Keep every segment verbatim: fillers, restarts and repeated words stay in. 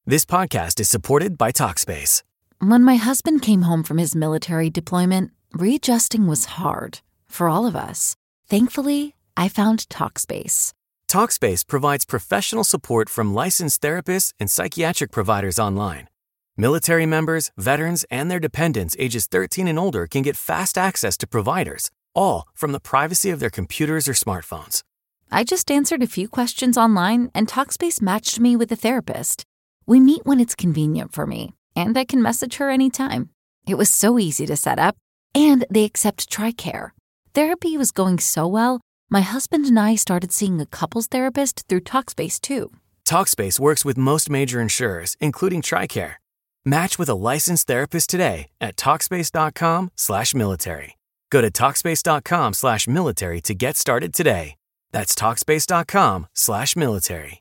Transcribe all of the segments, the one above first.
This podcast is supported by Talkspace. When my husband came home from his military deployment, readjusting was hard for all of us. Thankfully, I found Talkspace. Talkspace provides professional support from licensed therapists and psychiatric providers online. Military members, veterans, and their dependents ages thirteen and older can get fast access to providers, all from the privacy of their computers or smartphones. I just answered a few questions online, and Talkspace matched me with a therapist. We meet when it's convenient for me, and I can message her anytime. It was so easy to set up, and they accept TRICARE. Therapy was going so well, my husband and I started seeing a couples therapist through Talkspace, too. Talkspace works with most major insurers, including TRICARE. Match with a licensed therapist today at Talkspace.com slash military. Go to Talkspace.com slash military to get started today. That's Talkspace.com slash military.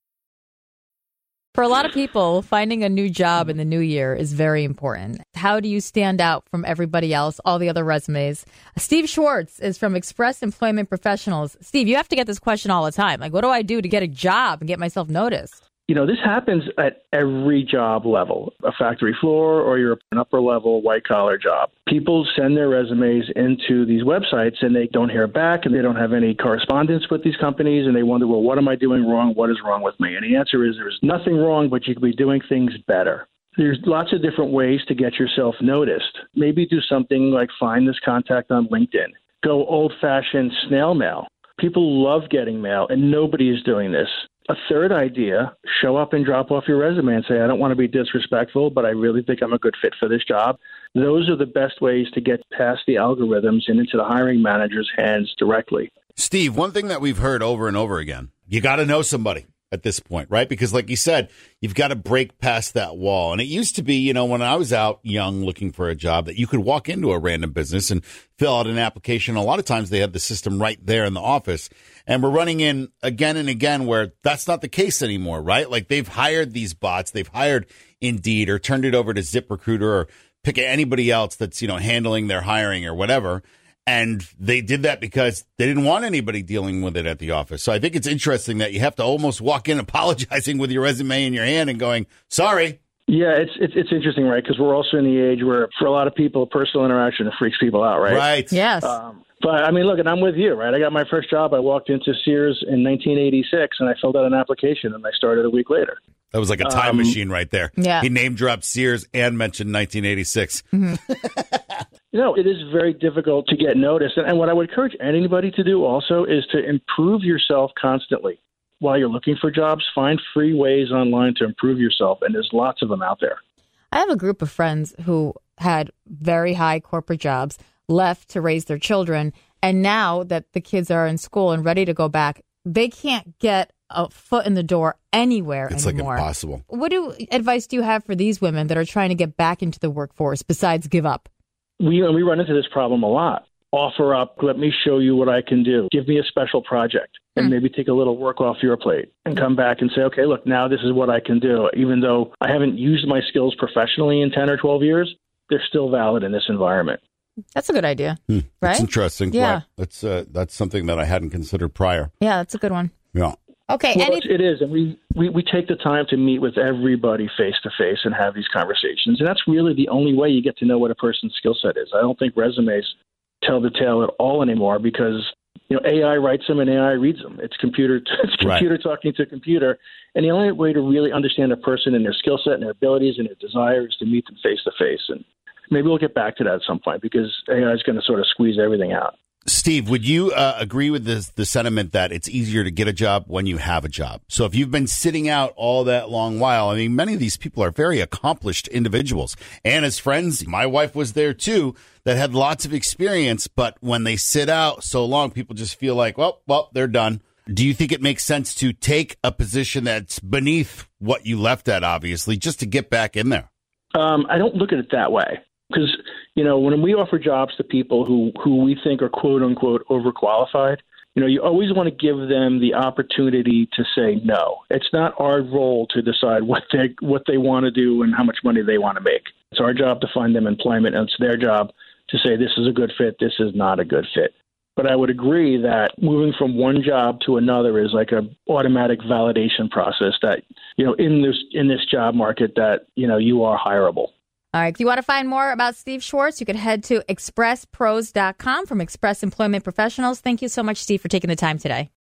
For a lot of people, finding a new job in the new year is very important. How do you stand out from everybody else, all the other resumes? Steve Schwartz is from Express Employment Professionals. Steve, you have to get this question all the time. Like, what do I do to get a job and get myself noticed? You know, this happens at every job level, a factory floor or you're an upper level white collar job. People send their resumes into these websites and they don't hear back and they don't have any correspondence with these companies and they wonder, well, what am I doing wrong? What is wrong with me? And the answer is there's nothing wrong, but you could be doing things better. There's lots of different ways to get yourself noticed. Maybe do something like find this contact on LinkedIn. Go old fashioned snail mail. People love getting mail and nobody is doing this. A third idea, show up and drop off your resume and say, I don't want to be disrespectful, but I really think I'm a good fit for this job. Those are the best ways to get past the algorithms and into the hiring manager's hands directly. Steve, one thing that we've heard over and over again, you got to know somebody at this point, right? Because like you said, you've got to break past that wall. And it used to be, you know, when I was out young looking for a job, that you could walk into a random business and fill out an application. A lot of times they had the system right there in the office. And we're running in again and again where that's not the case anymore, right? Like they've hired these bots, they've hired Indeed or turned it over to ZipRecruiter or pick anybody else that's, you know, handling their hiring or whatever. And they did that because they didn't want anybody dealing with it at the office. So I think it's interesting that you have to almost walk in apologizing with your resume in your hand and going, sorry. Yeah, it's it's, it's interesting, right? Because we're also in the age where for a lot of people, personal interaction freaks people out, right? Right. Yes. Um, but I mean, look, and I'm with you, right? I got my first job. I walked into Sears in nineteen eighty-six and I filled out an application and I started a week later. That was like a time um, machine right there. Yeah. He name dropped Sears and mentioned nineteen eighty-six. Mm-hmm. You know, it is very difficult to get noticed. And, and what I would encourage anybody to do also is to improve yourself constantly. While you're looking for jobs, find free ways online to improve yourself. And there's lots of them out there. I have a group of friends who had very high corporate jobs, left to raise their children. And now that the kids are in school and ready to go back, they can't get a foot in the door anywhere It's anymore. like impossible. What do advice do you have for these women that are trying to get back into the workforce besides give up? We, we run into this problem a lot. Offer up, let me show you what I can do. Give me a special project and maybe take a little work off your plate and come back and say, okay, look, now this is what I can do. Even though I haven't used my skills professionally in ten or twelve years, they're still valid in this environment. That's a good idea, Hmm. right? That's interesting. Yeah. Right. That's, uh, that's something that I hadn't considered prior. Yeah, that's a good one. Yeah. Okay. Well, any- it's- it is. And we, we, we take the time to meet with everybody face to face and have these conversations. And that's really the only way you get to know what a person's skill set is. I don't think resumes tell the tale at all anymore because, you know, A I writes them and A I reads them. It's computer, it's computer Right. talking to computer. And the only way to really understand a person and their skill set and their abilities and their desires is to meet them face to face. And maybe we'll get back to that at some point because A I is going to sort of squeeze everything out. Steve, would you uh, agree with this, the sentiment that it's easier to get a job when you have a job? So if you've been sitting out all that long while, I mean, many of these people are very accomplished individuals. Anna's friends, my wife was there too, that had lots of experience. But when they sit out so long, people just feel like, well, well, they're done. Do you think it makes sense to take a position that's beneath what you left at, obviously, just to get back in there? Um, I don't look at it that way. Because, you know, when we offer jobs to people who, who we think are, quote unquote, overqualified, you know, you always want to give them the opportunity to say no. It's not our role to decide what they what they want to do and how much money they want to make. It's our job to find them employment, and it's their job to say this is a good fit, this is not a good fit. But I would agree that moving from one job to another is like a automatic validation process that, you know, in this in this job market that, you know, you are hireable. All right. If you want to find more about Steve Schwartz, you could head to express pros dot com from Express Employment Professionals. Thank you so much, Steve, for taking the time today.